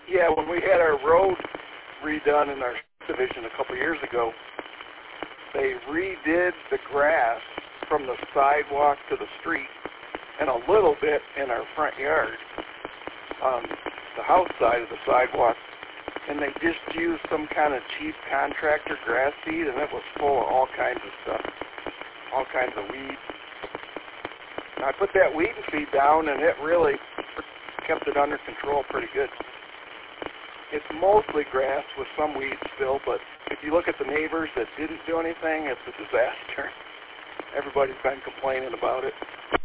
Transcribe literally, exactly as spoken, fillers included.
Yeah, when we had our road redone in our division a couple years ago, they redid the grass from the sidewalk to the street and a little bit in our front yard, on the house side of the sidewalk, and they just used some kind of cheap contractor grass seed, and it was full of all kinds of stuff, all kinds of weeds. And I put that weed and feed down, and it really kept it under control pretty good. It's mostly grass with some weeds still, but if you look at the neighbors that didn't do anything, it's a disaster. Everybody's been complaining about it.